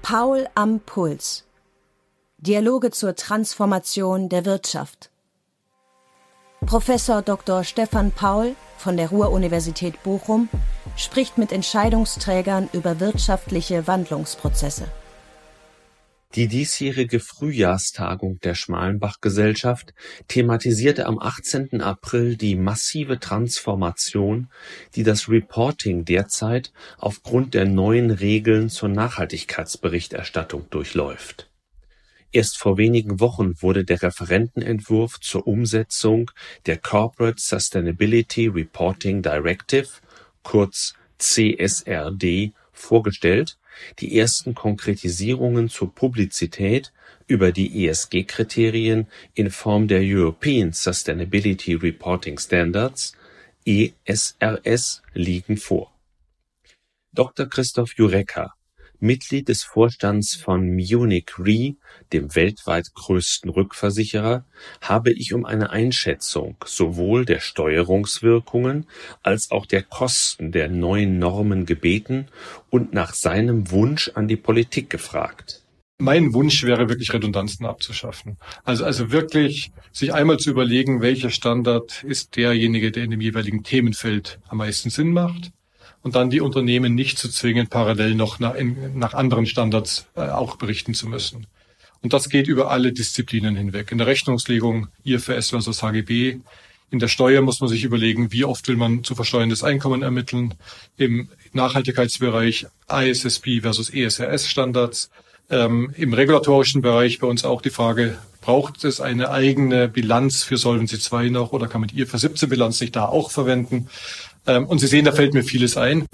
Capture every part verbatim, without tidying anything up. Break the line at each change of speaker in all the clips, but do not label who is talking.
Paul am Puls. Dialoge zur Transformation der Wirtschaft. Professor Doktor Stefan Paul von der Ruhr-Universität Bochum spricht mit Entscheidungsträgern über wirtschaftliche Wandlungsprozesse.
Die diesjährige Frühjahrstagung der Schmalenbach-Gesellschaft thematisierte am achtzehnten April die massive Transformation, die das Reporting derzeit aufgrund der neuen Regeln zur Nachhaltigkeitsberichterstattung durchläuft. Erst vor wenigen Wochen wurde der Referentenentwurf zur Umsetzung der Corporate Sustainability Reporting Directive, kurz C S R D, vorgestellt. Die ersten Konkretisierungen zur Publizität über die E S G-Kriterien in Form der European Sustainability Reporting Standards, E S R S, liegen vor. Doktor Christoph Jurecka, Mitglied des Vorstands von Munich Re, dem weltweit größten Rückversicherer, habe ich um eine Einschätzung sowohl der Steuerungswirkungen als auch der Kosten der neuen Normen gebeten und nach seinem Wunsch an die Politik gefragt.
Mein Wunsch wäre wirklich, Redundanzen abzuschaffen. Also, also wirklich sich einmal zu überlegen, welcher Standard ist derjenige, der in dem jeweiligen Themenfeld am meisten Sinn macht. Und dann die Unternehmen nicht zu zwingen, parallel noch nach, in, nach anderen Standards äh, auch berichten zu müssen. Und das geht über alle Disziplinen hinweg. In der Rechnungslegung I F R S versus H G B. In der Steuer muss man sich überlegen, wie oft will man zu versteuerndes Einkommen ermitteln. Im Nachhaltigkeitsbereich I S S B versus E S R S Standards. Ähm, Im regulatorischen Bereich bei uns auch die Frage, braucht es eine eigene Bilanz für Solvency zwei noch oder kann man die I F R siebzehn Bilanz nicht da auch verwenden? Ähm, und Sie sehen, da fällt mir vieles ein.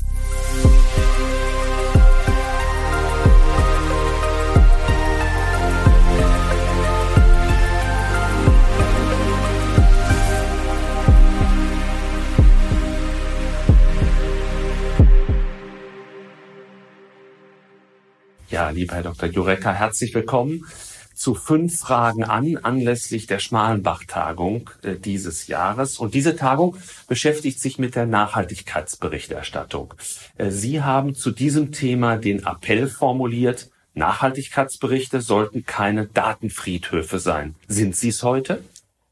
Ja, lieber Herr Doktor Jurecka, herzlich willkommen zu fünf Fragen an, anlässlich der Schmalenbach-Tagung äh, dieses Jahres. Und diese Tagung beschäftigt sich mit der Nachhaltigkeitsberichterstattung. Äh, Sie haben zu diesem Thema den Appell formuliert, Nachhaltigkeitsberichte sollten keine Datenfriedhöfe sein. Sind sie es heute?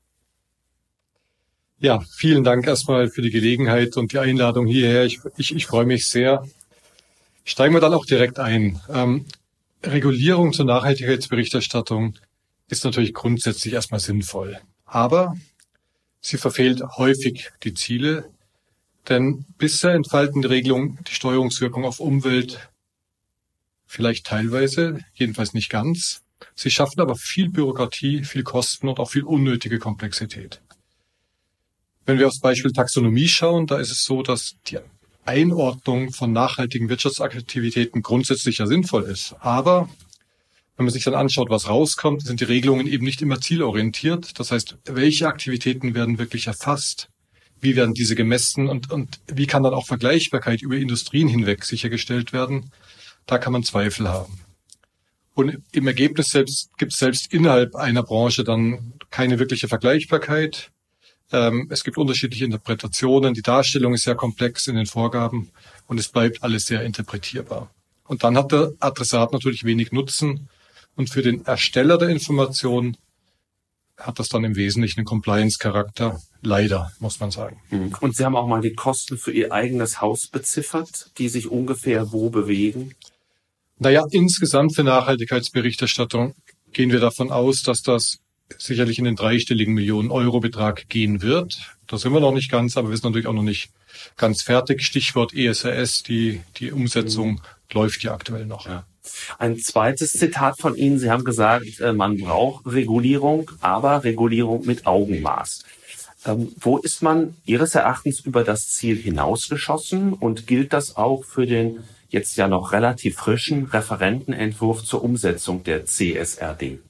Ja, vielen Dank erstmal für die Gelegenheit und die Einladung hierher. Ich, ich, ich freue mich sehr. Steigen wir dann auch direkt ein. Ähm, Regulierung zur Nachhaltigkeitsberichterstattung ist natürlich grundsätzlich erstmal sinnvoll. Aber sie verfehlt häufig die Ziele, denn bisher entfalten die Regelungen die Steuerungswirkung auf Umwelt vielleicht teilweise, jedenfalls nicht ganz. Sie schaffen aber viel Bürokratie, viel Kosten und auch viel unnötige Komplexität. Wenn wir aufs Beispiel Taxonomie schauen, da ist es so, dass die Einordnung von nachhaltigen Wirtschaftsaktivitäten grundsätzlich ja sinnvoll ist. Aber wenn man sich dann anschaut, was rauskommt, sind die Regelungen eben nicht immer zielorientiert. Das heißt, welche Aktivitäten werden wirklich erfasst? Wie werden diese gemessen? Und, und wie kann dann auch Vergleichbarkeit über Industrien hinweg sichergestellt werden? Da kann man Zweifel haben. Und im Ergebnis selbst gibt es selbst innerhalb einer Branche dann keine wirkliche Vergleichbarkeit. Es gibt unterschiedliche Interpretationen, die Darstellung ist sehr komplex in den Vorgaben und es bleibt alles sehr interpretierbar. Und dann hat der Adressat natürlich wenig Nutzen und für den Ersteller der Information hat das dann im Wesentlichen einen Compliance-Charakter, leider, muss man sagen.
Und Sie haben auch mal die Kosten für Ihr eigenes Haus beziffert, die sich ungefähr wo bewegen?
Naja, insgesamt für Nachhaltigkeitsberichterstattung gehen wir davon aus, dass das sicherlich in den dreistelligen Millionen-Euro-Betrag gehen wird. Da sind wir noch nicht ganz, aber wir sind natürlich auch noch nicht ganz fertig. Stichwort E S R S, die, die Umsetzung mhm. läuft ja aktuell noch.
Ja. Ein zweites Zitat von Ihnen. Sie haben gesagt, man braucht Regulierung, aber Regulierung mit Augenmaß. Ähm, wo ist man Ihres Erachtens über das Ziel hinausgeschossen und gilt das auch für den jetzt ja noch relativ frischen Referentenentwurf zur Umsetzung der C S R D?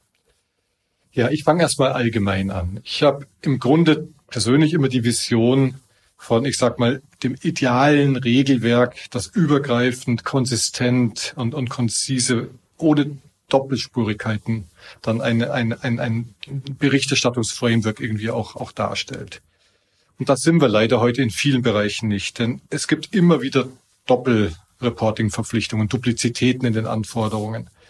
Ja, ich fange erstmal allgemein an. Ich habe im Grunde persönlich immer die Vision von, ich sag mal, dem idealen Regelwerk, das übergreifend, konsistent und, und konzise, ohne Doppelspurigkeiten, dann eine, eine, ein, ein Berichterstattungsframework irgendwie auch, auch darstellt. Und das sind wir leider heute in vielen Bereichen nicht, denn es gibt immer wieder Doppelreporting-Verpflichtungen, Duplizitäten in den Anforderungen.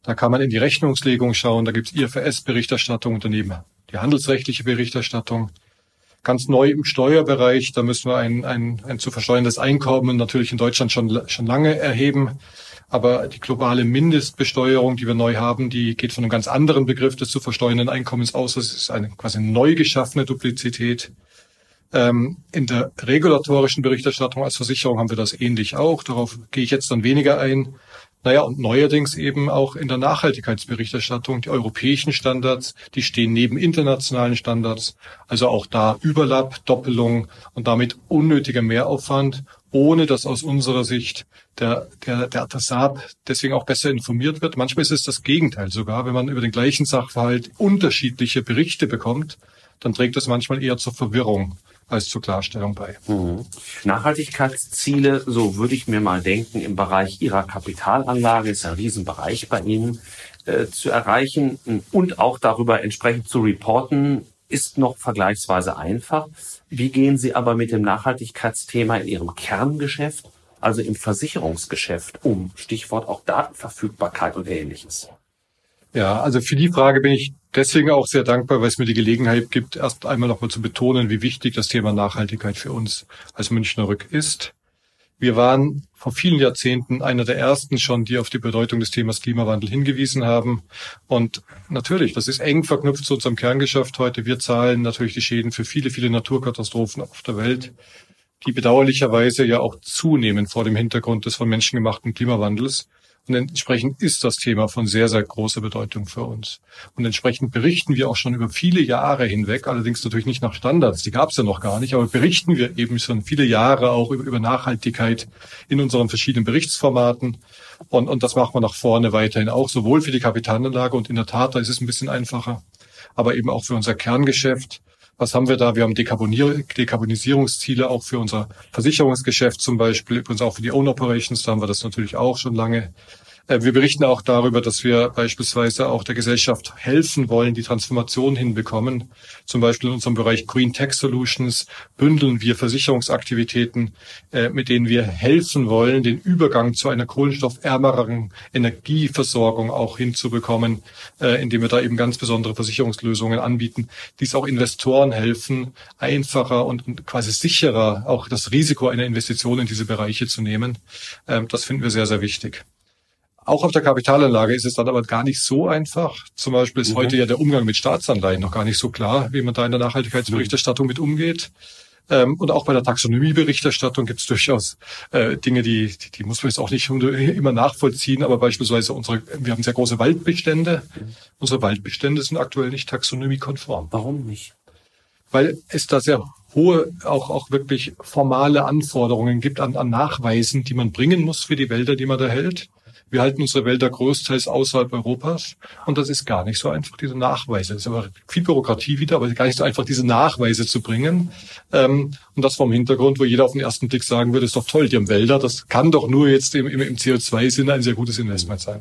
Da kann man in die Rechnungslegung schauen, da gibt es I F R S-Berichterstattung und daneben die handelsrechtliche Berichterstattung. Ganz neu im Steuerbereich, da müssen wir ein, ein, ein zu versteuerndes Einkommen natürlich in Deutschland schon, schon lange erheben. Aber die globale Mindestbesteuerung, die wir neu haben, die geht von einem ganz anderen Begriff des zu versteuernden Einkommens aus. Das ist eine quasi neu geschaffene Duplizität. Ähm, in der regulatorischen Berichterstattung als Versicherung haben wir das ähnlich auch. Darauf gehe ich jetzt dann weniger ein. Naja, und neuerdings eben auch in der Nachhaltigkeitsberichterstattung. Die europäischen Standards, die stehen neben internationalen Standards. Also auch da Überlapp, Doppelung und damit unnötiger Mehraufwand, ohne dass aus unserer Sicht der, der, der Adressat deswegen auch besser informiert wird. Manchmal ist es das Gegenteil sogar. Wenn man über den gleichen Sachverhalt unterschiedliche Berichte bekommt, dann trägt das manchmal eher zur Verwirrung als zur Klarstellung bei.
Mhm. Nachhaltigkeitsziele, so würde ich mir mal denken, im Bereich Ihrer Kapitalanlage, ist ein Riesenbereich bei Ihnen, äh, zu erreichen und auch darüber entsprechend zu reporten, ist noch vergleichsweise einfach. Wie gehen Sie aber mit dem Nachhaltigkeitsthema in Ihrem Kerngeschäft, also im Versicherungsgeschäft, um? Stichwort auch Datenverfügbarkeit und Ähnliches.
Ja, also für die Frage bin ich deswegen auch sehr dankbar, weil es mir die Gelegenheit gibt, erst einmal nochmal zu betonen, wie wichtig das Thema Nachhaltigkeit für uns als Münchner Rück ist. Wir waren vor vielen Jahrzehnten einer der ersten schon, die auf die Bedeutung des Themas Klimawandel hingewiesen haben. Und natürlich, das ist eng verknüpft zu unserem Kerngeschäft heute. Wir zahlen natürlich die Schäden für viele, viele Naturkatastrophen auf der Welt, die bedauerlicherweise ja auch zunehmen vor dem Hintergrund des von Menschen gemachten Klimawandels. Und entsprechend ist das Thema von sehr, sehr großer Bedeutung für uns. Und entsprechend berichten wir auch schon über viele Jahre hinweg, allerdings natürlich nicht nach Standards, die gab es ja noch gar nicht, aber berichten wir eben schon viele Jahre auch über, über Nachhaltigkeit in unseren verschiedenen Berichtsformaten. Und, und das machen wir nach vorne weiterhin auch, sowohl für die Kapitalanlage und in der Tat, da ist es ein bisschen einfacher, aber eben auch für unser Kerngeschäft. Was haben wir da? Wir haben Dekarbonier- Dekarbonisierungsziele auch für unser Versicherungsgeschäft zum Beispiel, übrigens auch für die Own Operations, da haben wir das natürlich auch schon lange. Wir berichten auch darüber, dass wir beispielsweise auch der Gesellschaft helfen wollen, die Transformation hinbekommen. Zum Beispiel in unserem Bereich Green Tech Solutions bündeln wir Versicherungsaktivitäten, mit denen wir helfen wollen, den Übergang zu einer kohlenstoffärmeren Energieversorgung auch hinzubekommen, indem wir da eben ganz besondere Versicherungslösungen anbieten, die es auch Investoren helfen, einfacher und quasi sicherer auch das Risiko einer Investition in diese Bereiche zu nehmen. Das finden wir sehr, sehr wichtig. Auch auf der Kapitalanlage ist es dann aber gar nicht so einfach. Zum Beispiel ist mhm. heute ja der Umgang mit Staatsanleihen noch gar nicht so klar, wie man da in der Nachhaltigkeitsberichterstattung mit umgeht. Ähm, und auch bei der Taxonomieberichterstattung gibt es durchaus äh, Dinge, die, die die muss man jetzt auch nicht immer nachvollziehen, aber beispielsweise unsere, wir haben sehr große Waldbestände. Mhm. Unsere Waldbestände sind aktuell nicht taxonomiekonform.
Warum nicht?
Weil es da sehr hohe, auch auch wirklich formale Anforderungen gibt an, an Nachweisen, die man bringen muss für die Wälder, die man da hält. Wir halten unsere Wälder großteils außerhalb Europas und das ist gar nicht so einfach, diese Nachweise. Das ist aber viel Bürokratie wieder, aber gar nicht so einfach, diese Nachweise zu bringen. Und das vom Hintergrund, wo jeder auf den ersten Blick sagen würde, ist doch toll, die haben Wälder, das kann doch nur jetzt im, im C O zwei Sinne ein sehr gutes Investment sein.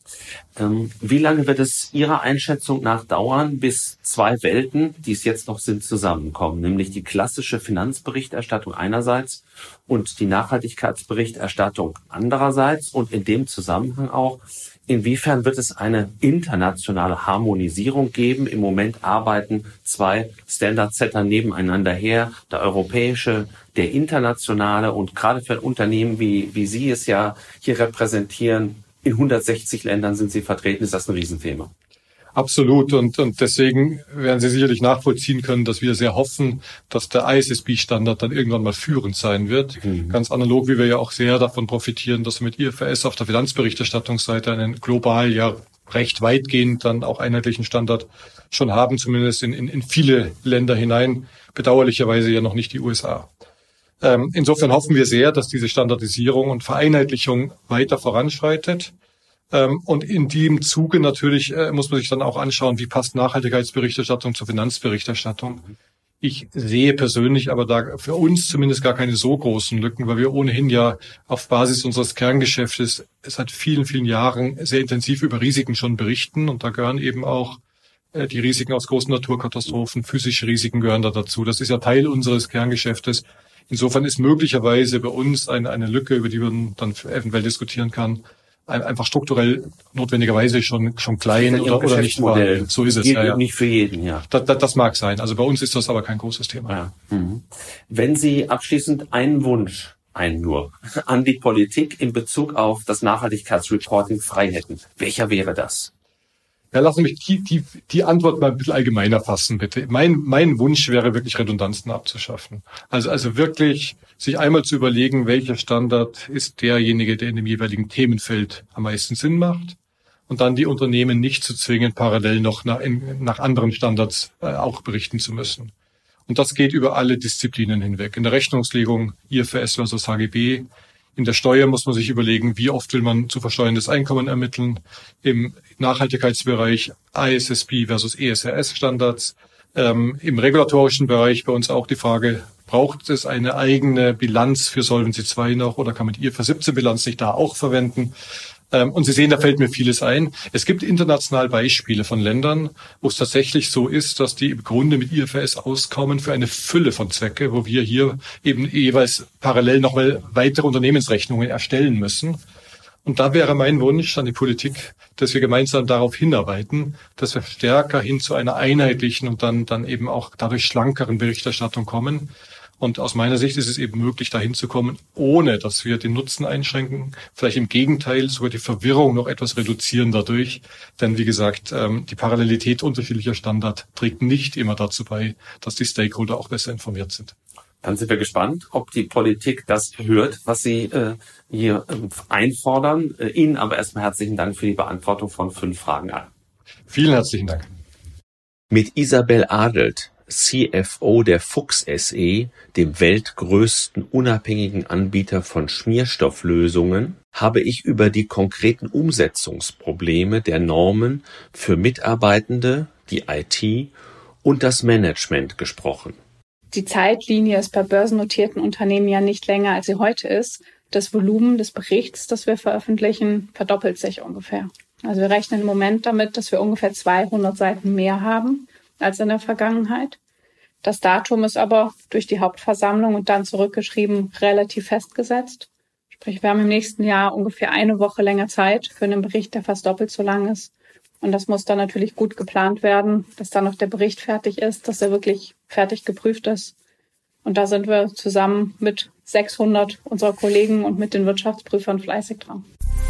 Ähm, wie lange wird es Ihrer Einschätzung nach dauern, bis zwei Welten, die es jetzt noch sind, zusammenkommen? Nämlich die klassische Finanzberichterstattung einerseits und die Nachhaltigkeitsberichterstattung andererseits. Und in dem Zusammenhang auch, inwiefern wird es eine internationale Harmonisierung geben? Im Moment arbeiten zwei Standard-Setter nebeneinander her, der europäische, der internationale. Und gerade für ein Unternehmen, wie, wie Sie es ja hier repräsentieren, in hundertsechzig Ländern sind Sie vertreten, ist das ein Riesenthema.
Absolut. Und, und deswegen werden Sie sicherlich nachvollziehen können, dass wir sehr hoffen, dass der I S S B-Standard dann irgendwann mal führend sein wird. Mhm. Ganz analog, wie wir ja auch sehr davon profitieren, dass wir mit I F R S auf der Finanzberichterstattungsseite einen global, ja recht weitgehend dann auch einheitlichen Standard schon haben, zumindest in, in, in viele Länder hinein. Bedauerlicherweise ja noch nicht die U S A. Ähm, insofern hoffen wir sehr, dass diese Standardisierung und Vereinheitlichung weiter voranschreitet. Ähm, und in dem Zuge natürlich äh, muss man sich dann auch anschauen, wie passt Nachhaltigkeitsberichterstattung zur Finanzberichterstattung. Ich sehe persönlich aber da für uns zumindest gar keine so großen Lücken, weil wir ohnehin ja auf Basis unseres Kerngeschäftes seit vielen, vielen Jahren sehr intensiv über Risiken schon berichten. Und da gehören eben auch äh, die Risiken aus großen Naturkatastrophen, physische Risiken gehören da dazu. Das ist ja Teil unseres Kerngeschäftes. Insofern ist möglicherweise bei uns eine, eine Lücke, über die man dann eventuell diskutieren kann, einfach strukturell notwendigerweise schon schon klein oder, oder nicht vorhanden. So ist es.
Gilt
ja, ja.
Nicht für jeden, ja.
Das, das, das mag sein. Also bei uns ist das aber kein großes Thema.
Ja. Mhm. Wenn Sie abschließend einen Wunsch, einen nur, an die Politik in Bezug auf das Nachhaltigkeitsreporting frei hätten, welcher wäre das?
Ja, lassen Sie mich die, die, die Antwort mal ein bisschen allgemeiner fassen, bitte. Mein, mein Wunsch wäre wirklich, Redundanzen abzuschaffen. Also, also wirklich, sich einmal zu überlegen, welcher Standard ist derjenige, der in dem jeweiligen Themenfeld am meisten Sinn macht. Und dann die Unternehmen nicht zu zwingen, parallel noch nach, in, nach anderen Standards äh, auch berichten zu müssen. Und das geht über alle Disziplinen hinweg. In der Rechnungslegung, I F R S versus H G B. In der Steuer muss man sich überlegen, wie oft will man zu versteuerndes Einkommen ermitteln. Im Nachhaltigkeitsbereich I S S B versus E S R S-Standards. Ähm, Im regulatorischen Bereich bei uns auch die Frage, braucht es eine eigene Bilanz für Solvency zwei noch oder kann man die I F R siebzehn Bilanz nicht da auch verwenden? Ähm, und Sie sehen, da fällt mir vieles ein. Es gibt international Beispiele von Ländern, wo es tatsächlich so ist, dass die im Grunde mit I F R S auskommen für eine Fülle von Zwecke, wo wir hier eben jeweils parallel noch mal weitere Unternehmensrechnungen erstellen müssen. Und da wäre mein Wunsch an die Politik, dass wir gemeinsam darauf hinarbeiten, dass wir stärker hin zu einer einheitlichen und dann, dann eben auch dadurch schlankeren Berichterstattung kommen. Und aus meiner Sicht ist es eben möglich, dahin zu kommen, ohne dass wir den Nutzen einschränken. Vielleicht im Gegenteil, sogar die Verwirrung noch etwas reduzieren dadurch. Denn wie gesagt, die Parallelität unterschiedlicher Standards trägt nicht immer dazu bei, dass die Stakeholder auch besser informiert sind.
Dann sind wir gespannt, ob die Politik das hört, was Sie äh, hier äh, einfordern. Äh, Ihnen aber erstmal herzlichen Dank für die Beantwortung von fünf Fragen an.
Vielen herzlichen Dank.
Mit Isabel Adelt, C F O der Fuchs S E, dem weltgrößten unabhängigen Anbieter von Schmierstofflösungen, habe ich über die konkreten Umsetzungsprobleme der Normen für Mitarbeitende, die I T und das Management gesprochen.
Die Zeitlinie ist bei börsennotierten Unternehmen ja nicht länger, als sie heute ist. Das Volumen des Berichts, das wir veröffentlichen, verdoppelt sich ungefähr. Also wir rechnen im Moment damit, dass wir ungefähr zweihundert Seiten mehr haben als in der Vergangenheit. Das Datum ist aber durch die Hauptversammlung und dann zurückgeschrieben relativ festgesetzt. Sprich, wir haben im nächsten Jahr ungefähr eine Woche länger Zeit für einen Bericht, der fast doppelt so lang ist. Und das muss dann natürlich gut geplant werden, dass dann noch der Bericht fertig ist, dass er wirklich fertig geprüft ist. Und da sind wir zusammen mit sechshundert unserer Kollegen und mit den Wirtschaftsprüfern fleißig dran.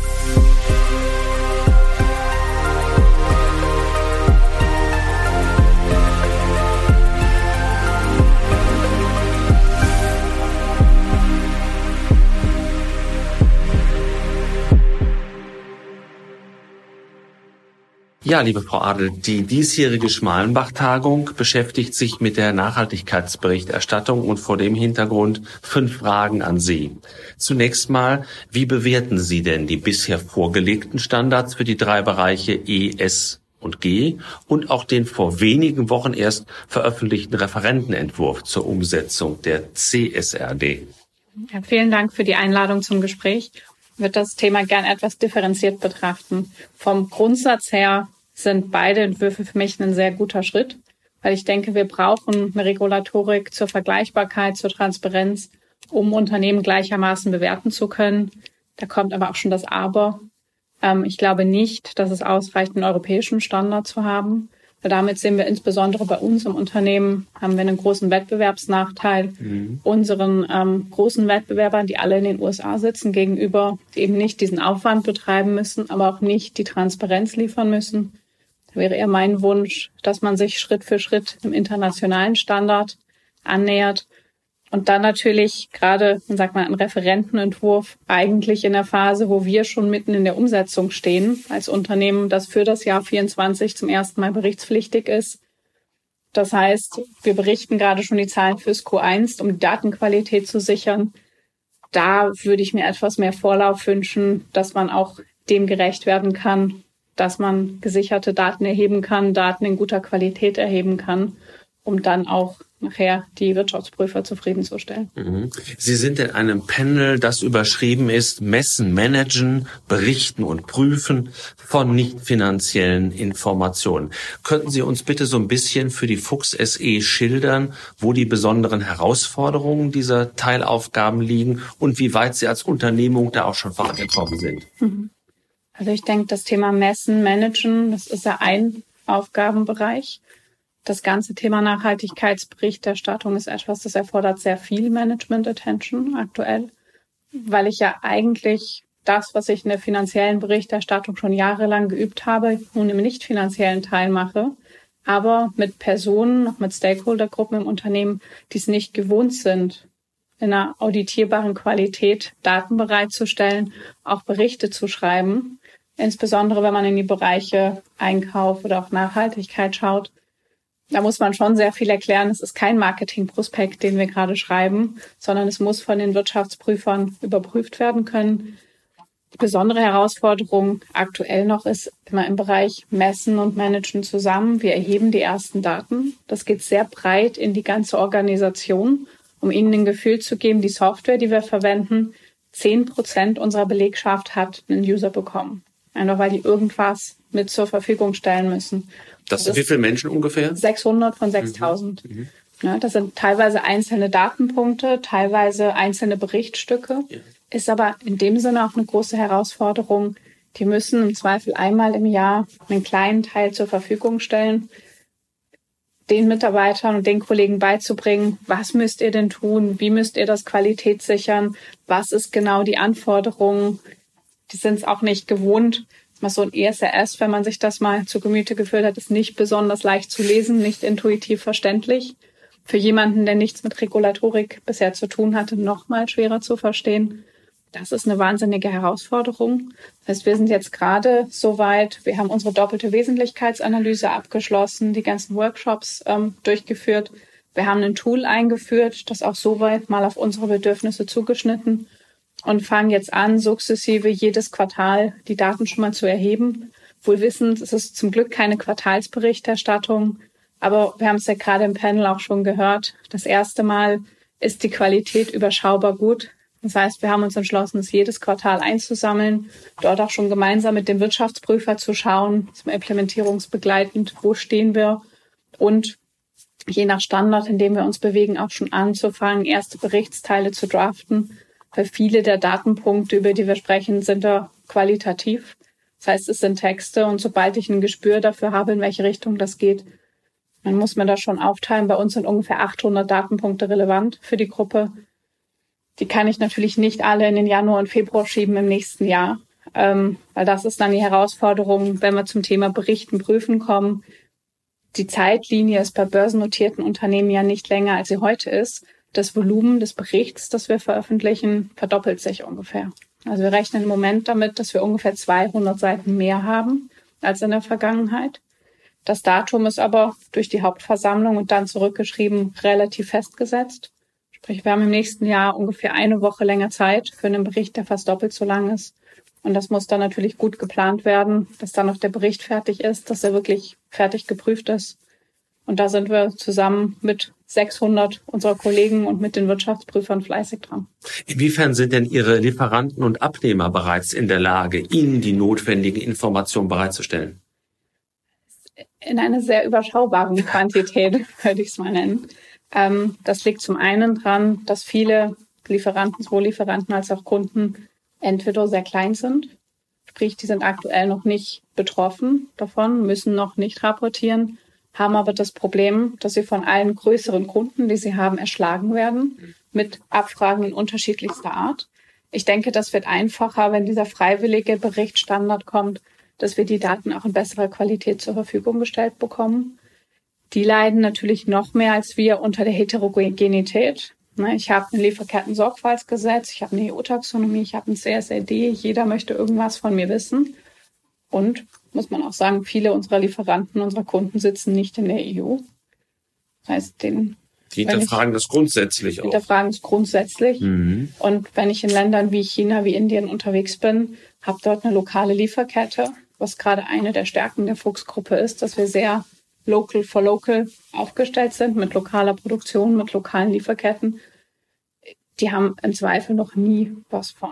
Ja, liebe Frau Adel, die diesjährige Schmalenbach-Tagung beschäftigt sich mit der Nachhaltigkeitsberichterstattung und vor dem Hintergrund fünf Fragen an Sie. Zunächst mal, wie bewerten Sie denn die bisher vorgelegten Standards für die drei Bereiche E, S und G und auch den vor wenigen Wochen erst veröffentlichten Referentenentwurf zur Umsetzung der C S R D?
Ja, vielen Dank für die Einladung zum Gespräch. Ich würde das Thema gern etwas differenziert betrachten. Vom Grundsatz her sind beide Entwürfe für mich ein sehr guter Schritt, weil ich denke, wir brauchen eine Regulatorik zur Vergleichbarkeit, zur Transparenz, um Unternehmen gleichermaßen bewerten zu können. Da kommt aber auch schon das Aber. Ähm, ich glaube nicht, dass es ausreicht, einen europäischen Standard zu haben. Weil damit sehen wir insbesondere bei uns im Unternehmen, haben wir einen großen Wettbewerbsnachteil mhm. unseren ähm, großen Wettbewerbern, die alle in den U S A sitzen, gegenüber, die eben nicht diesen Aufwand betreiben müssen, aber auch nicht die Transparenz liefern müssen. Da wäre eher mein Wunsch, dass man sich Schritt für Schritt im internationalen Standard annähert. Und dann natürlich gerade, man sagt mal, ein Referentenentwurf eigentlich in der Phase, wo wir schon mitten in der Umsetzung stehen, als Unternehmen, das für das Jahr vierundzwanzig zum ersten Mal berichtspflichtig ist. Das heißt, wir berichten gerade schon die Zahlen fürs Q eins, um die Datenqualität zu sichern. Da würde ich mir etwas mehr Vorlauf wünschen, dass man auch dem gerecht werden kann, dass man gesicherte Daten erheben kann, Daten in guter Qualität erheben kann, um dann auch nachher die Wirtschaftsprüfer zufriedenzustellen.
Mhm. Sie sind in einem Panel, das überschrieben ist, Messen, Managen, Berichten und Prüfen von nicht finanziellen Informationen. Könnten Sie uns bitte so ein bisschen für die Fuchs S E schildern, wo die besonderen Herausforderungen dieser Teilaufgaben liegen und wie weit Sie als Unternehmung da auch schon vorangekommen sind?
Mhm. Also ich denke, das Thema Messen, Managen, das ist ja ein Aufgabenbereich. Das ganze Thema Nachhaltigkeitsberichterstattung ist etwas, das erfordert sehr viel Management-Attention aktuell, weil ich ja eigentlich das, was ich in der finanziellen Berichterstattung schon jahrelang geübt habe, nun im nicht finanziellen Teil mache, aber mit Personen, noch mit Stakeholdergruppen im Unternehmen, die es nicht gewohnt sind, in einer auditierbaren Qualität Daten bereitzustellen, auch Berichte zu schreiben, insbesondere wenn man in die Bereiche Einkauf oder auch Nachhaltigkeit schaut. Da muss man schon sehr viel erklären. Es ist kein Marketingprospekt, den wir gerade schreiben, sondern es muss von den Wirtschaftsprüfern überprüft werden können. Die besondere Herausforderung aktuell noch ist immer im Bereich Messen und Managen zusammen. Wir erheben die ersten Daten. Das geht sehr breit in die ganze Organisation, um Ihnen ein Gefühl zu geben, die Software, die wir verwenden, zehn Prozent unserer Belegschaft hat einen User bekommen. Einfach weil die irgendwas mit zur Verfügung stellen müssen.
Das sind wie viele Menschen ungefähr?
sechshundert von sechstausend. Mhm. Ja, das sind teilweise einzelne Datenpunkte, teilweise einzelne Berichtsstücke. Ja. Ist aber in dem Sinne auch eine große Herausforderung. Die müssen im Zweifel einmal im Jahr einen kleinen Teil zur Verfügung stellen, den Mitarbeitern und den Kollegen beizubringen, was müsst ihr denn tun, wie müsst ihr das Qualität sichern, was ist genau die Anforderung. Die sind es auch nicht gewohnt. Mal so ein E S R S, wenn man sich das mal zu Gemüte geführt hat, ist nicht besonders leicht zu lesen, nicht intuitiv verständlich. Für jemanden, der nichts mit Regulatorik bisher zu tun hatte, noch mal schwerer zu verstehen. Das ist eine wahnsinnige Herausforderung. Das heißt, wir sind jetzt gerade soweit, wir haben unsere doppelte Wesentlichkeitsanalyse abgeschlossen, die ganzen Workshops ähm, durchgeführt. Wir haben ein Tool eingeführt, das auch soweit mal auf unsere Bedürfnisse zugeschnitten und fangen jetzt an, sukzessive jedes Quartal die Daten schon mal zu erheben. Wohl wissend, es ist zum Glück keine Quartalsberichterstattung, aber wir haben es ja gerade im Panel auch schon gehört. Das erste Mal ist die Qualität überschaubar gut. Das heißt, wir haben uns entschlossen, es jedes Quartal einzusammeln, dort auch schon gemeinsam mit dem Wirtschaftsprüfer zu schauen, zum implementierungsbegleitend, wo stehen wir und je nach Standard, in dem wir uns bewegen, auch schon anzufangen, erste Berichtsteile zu draften, weil viele der Datenpunkte, über die wir sprechen, sind da qualitativ. Das heißt, es sind Texte und sobald ich ein Gespür dafür habe, in welche Richtung das geht, dann muss man das schon aufteilen. Bei uns sind ungefähr achthundert Datenpunkte relevant für die Gruppe. Die kann ich natürlich nicht alle in den Januar und Februar schieben im nächsten Jahr, ähm, weil das ist dann die Herausforderung, wenn wir zum Thema Berichten, Prüfen kommen. Die Zeitlinie ist bei börsennotierten Unternehmen ja nicht länger, als sie heute ist. Das Volumen des Berichts, das wir veröffentlichen, verdoppelt sich ungefähr. Also wir rechnen im Moment damit, dass wir ungefähr zweihundert Seiten mehr haben als in der Vergangenheit. Das Datum ist aber durch die Hauptversammlung und dann zurückgeschrieben relativ festgesetzt. Sprich, wir haben im nächsten Jahr ungefähr eine Woche länger Zeit für einen Bericht, der fast doppelt so lang ist. Und das muss dann natürlich gut geplant werden, dass dann noch der Bericht fertig ist, dass er wirklich fertig geprüft ist. Und da sind wir zusammen mit sechshundert unserer Kollegen und mit den Wirtschaftsprüfern fleißig dran.
Inwiefern sind denn Ihre Lieferanten und Abnehmer bereits in der Lage, Ihnen die notwendigen Informationen bereitzustellen?
In einer sehr überschaubaren Quantität, würde ich es mal nennen. Ähm, das liegt zum einen dran, dass viele Lieferanten, sowohl Lieferanten als auch Kunden, entweder sehr klein sind. Sprich, die sind aktuell noch nicht betroffen davon, müssen noch nicht rapportieren, haben aber das Problem, dass sie von allen größeren Kunden, die sie haben, erschlagen werden mit Abfragen in unterschiedlichster Art. Ich denke, das wird einfacher, wenn dieser freiwillige Berichtsstandard kommt, dass wir die Daten auch in besserer Qualität zur Verfügung gestellt bekommen. Die leiden natürlich noch mehr als wir unter der Heterogenität. Ich habe ein Lieferketten-Sorgfaltsgesetz, ich habe eine E U-Taxonomie, ich habe ein C S R D, jeder möchte irgendwas von mir wissen. Und, muss man auch sagen, viele unserer Lieferanten, unserer Kunden sitzen nicht in der E U. Das heißt, den,
die hinterfragen das grundsätzlich auch.
Hinterfragen es grundsätzlich.
Mhm.
Und wenn ich in Ländern wie China, wie Indien unterwegs bin, habe dort eine lokale Lieferkette, was gerade eine der Stärken der Fuchs-Gruppe ist, dass wir sehr local for local aufgestellt sind, mit lokaler Produktion, mit lokalen Lieferketten. Die haben im Zweifel noch nie was von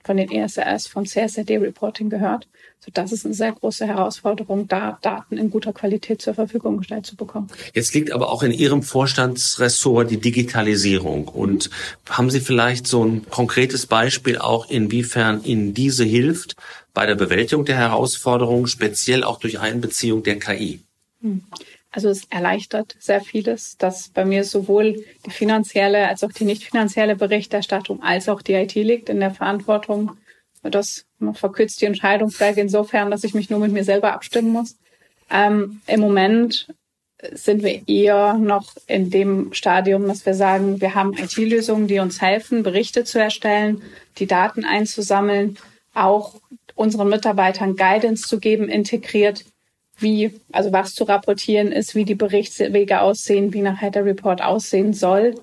von den E S R S, vom C S R D-Reporting gehört. So, das ist eine sehr große Herausforderung, da Daten in guter Qualität zur Verfügung gestellt zu bekommen.
Jetzt liegt aber auch in Ihrem Vorstandsressort die Digitalisierung. Und haben Sie vielleicht so ein konkretes Beispiel auch, inwiefern Ihnen diese hilft bei der Bewältigung der Herausforderungen, speziell auch durch Einbeziehung der K I?
Also es erleichtert sehr vieles, dass bei mir sowohl die finanzielle als auch die nicht finanzielle Berichterstattung als auch die I T liegt in der Verantwortung. Das verkürzt die Entscheidungswege insofern, dass ich mich nur mit mir selber abstimmen muss. Ähm, im Moment sind wir eher noch in dem Stadium, dass wir sagen, wir haben I T-Lösungen, die uns helfen, Berichte zu erstellen, die Daten einzusammeln, auch unseren Mitarbeitern Guidance zu geben, integriert, wie, also was zu rapportieren ist, wie die Berichtswege aussehen, wie nachher der Report aussehen soll.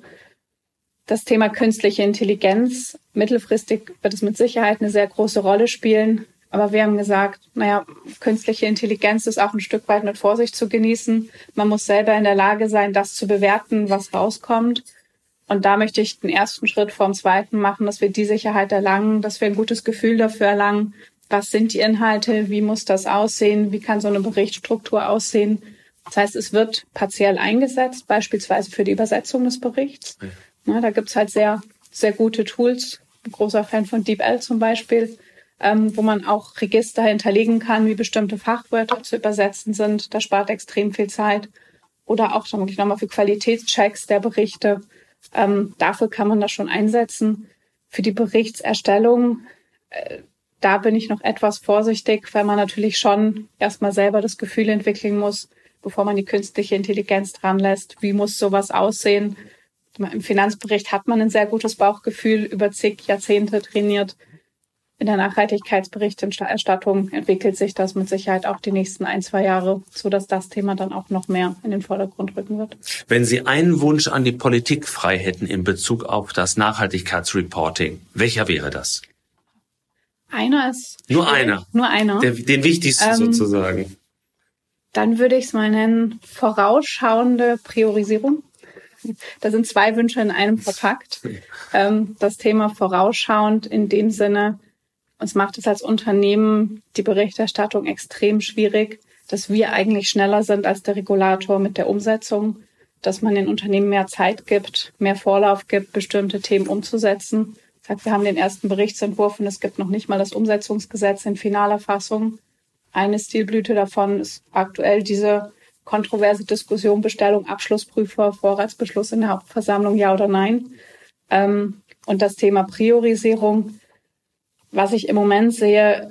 Das Thema künstliche Intelligenz, mittelfristig wird es mit Sicherheit eine sehr große Rolle spielen. Aber wir haben gesagt, naja, künstliche Intelligenz ist auch ein Stück weit mit Vorsicht zu genießen. Man muss selber in der Lage sein, das zu bewerten, was rauskommt. Und da möchte ich den ersten Schritt vom zweiten machen, dass wir die Sicherheit erlangen, dass wir ein gutes Gefühl dafür erlangen, was sind die Inhalte, wie muss das aussehen, wie kann so eine Berichtsstruktur aussehen. Das heißt, es wird partiell eingesetzt, beispielsweise für die Übersetzung des Berichts. Ja, da gibt's halt sehr, sehr gute Tools. Ein großer Fan von DeepL zum Beispiel, ähm, wo man auch Register hinterlegen kann, wie bestimmte Fachwörter zu übersetzen sind. Das spart extrem viel Zeit. Oder auch dann nochmal für Qualitätschecks der Berichte. Ähm, dafür kann man das schon einsetzen. Für die Berichtserstellung, äh, da bin ich noch etwas vorsichtig, weil man natürlich schon erstmal selber das Gefühl entwickeln muss, bevor man die künstliche Intelligenz dran lässt. Wie muss sowas aussehen? Im Finanzbericht hat man ein sehr gutes Bauchgefühl, über zig Jahrzehnte trainiert. In der Nachhaltigkeitsberichterstattung entwickelt sich das mit Sicherheit auch die nächsten ein, zwei Jahre, sodass das Thema dann auch noch mehr in den Vordergrund rücken wird.
Wenn Sie einen Wunsch an die Politik frei hätten in Bezug auf das Nachhaltigkeitsreporting, welcher wäre das?
Einer ist...
Nur einer?
Nur einer.
Der, den wichtigsten ähm, sozusagen.
Dann würde ich es mal nennen, vorausschauende Priorisierung. Da sind zwei Wünsche in einem verpackt. Ähm, das Thema vorausschauend in dem Sinne, uns macht es als Unternehmen die Berichterstattung extrem schwierig, dass wir eigentlich schneller sind als der Regulator mit der Umsetzung, dass man den Unternehmen mehr Zeit gibt, mehr Vorlauf gibt, bestimmte Themen umzusetzen. Das heißt, wir haben den ersten Berichtsentwurf und es gibt noch nicht mal das Umsetzungsgesetz in finaler Fassung. Eine Stilblüte davon ist aktuell diese kontroverse Diskussion, Bestellung, Abschlussprüfer, Vorratsbeschluss in der Hauptversammlung, ja oder nein. Ähm, und das Thema Priorisierung, was ich im Moment sehe,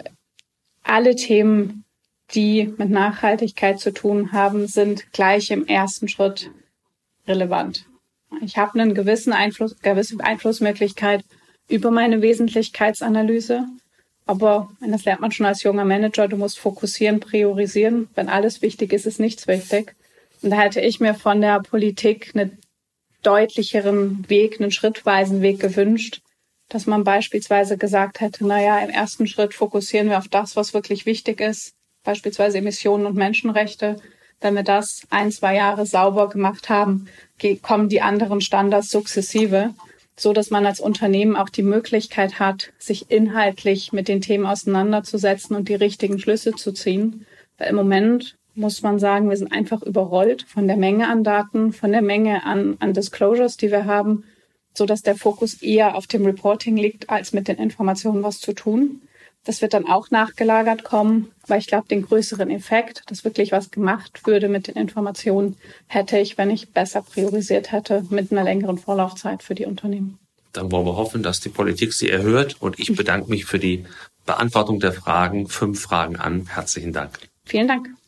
alle Themen, die mit Nachhaltigkeit zu tun haben, sind gleich im ersten Schritt relevant. Ich habe einen gewissen Einfluss, gewisse Einflussmöglichkeit über meine Wesentlichkeitsanalyse. Aber das lernt man schon als junger Manager, du musst fokussieren, priorisieren. Wenn alles wichtig ist, ist nichts wichtig. Und da hätte ich mir von der Politik einen deutlicheren Weg, einen schrittweisen Weg gewünscht, dass man beispielsweise gesagt hätte, naja, im ersten Schritt fokussieren wir auf das, was wirklich wichtig ist, beispielsweise Emissionen und Menschenrechte. Wenn wir das ein, zwei Jahre sauber gemacht haben, kommen die anderen Standards sukzessive, so dass man als Unternehmen auch die Möglichkeit hat, sich inhaltlich mit den Themen auseinanderzusetzen und die richtigen Schlüsse zu ziehen. Weil im Moment muss man sagen, wir sind einfach überrollt von der Menge an Daten, von der Menge an, an Disclosures, die wir haben, so dass der Fokus eher auf dem Reporting liegt, als mit den Informationen was zu tun. Das wird dann auch nachgelagert kommen, weil ich glaube, den größeren Effekt, dass wirklich was gemacht würde mit den Informationen, hätte ich, wenn ich besser priorisiert hätte, mit einer längeren Vorlaufzeit für die Unternehmen.
Dann wollen wir hoffen, dass die Politik sie erhört. Und ich bedanke mich für die Beantwortung der Fragen. Fünf Fragen an. Herzlichen Dank.
Vielen Dank.